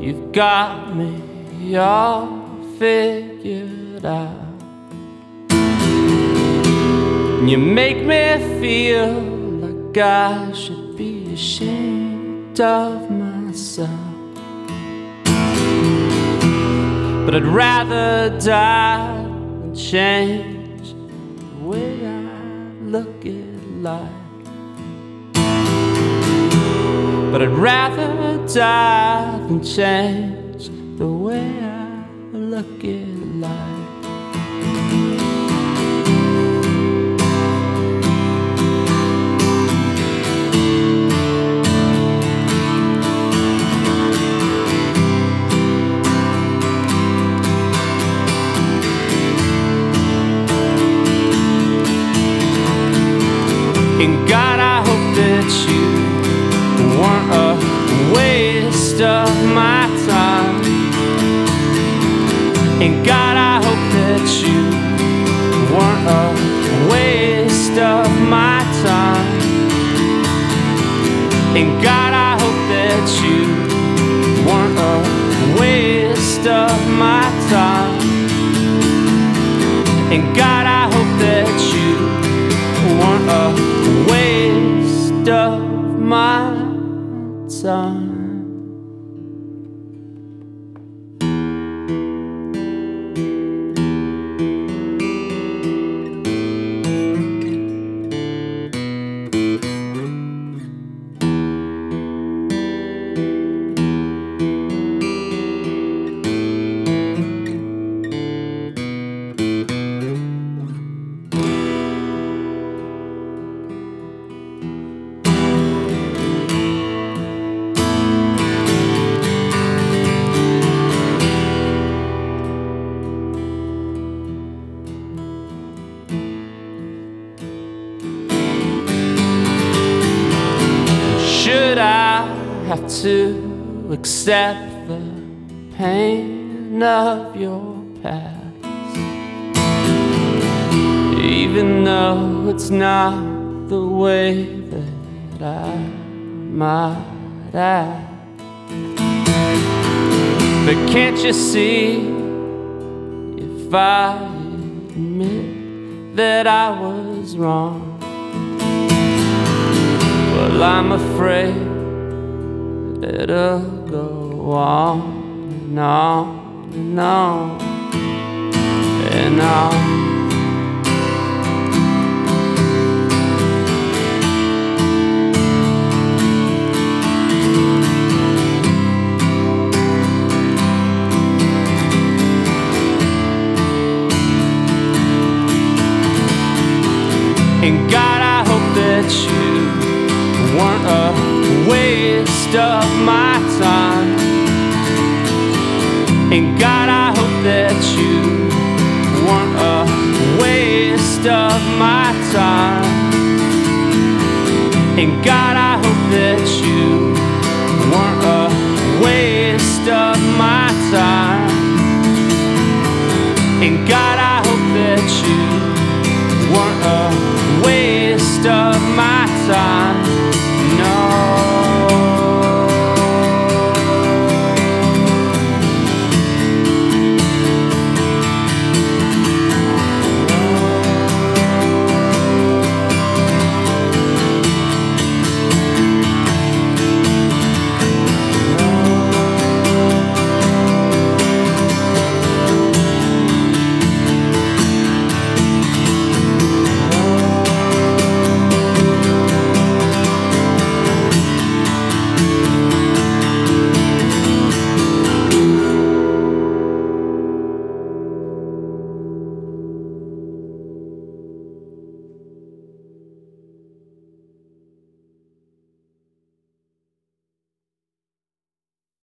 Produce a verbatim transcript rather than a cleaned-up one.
you've got me all figured out. You make me feel like I should be ashamed of myself, but I'd rather die than change the way I look at life. But I'd rather die than change the way I look at life. And God, I hope that you weren't a waste of my time. And God, I hope that you weren't a waste of my time. And God, I hope that you weren't a waste of my time. And God, I hope that you weren't a waste of my time. Should I have to accept the pain of your past, even though it's not the way that I might act? But can't you see, if I admit that I was wrong, well, I'm afraid that it'll go on and on and on and on. And God, I hope that you weren't a waste of my time. And God, I hope that you weren't a waste of my time. And God,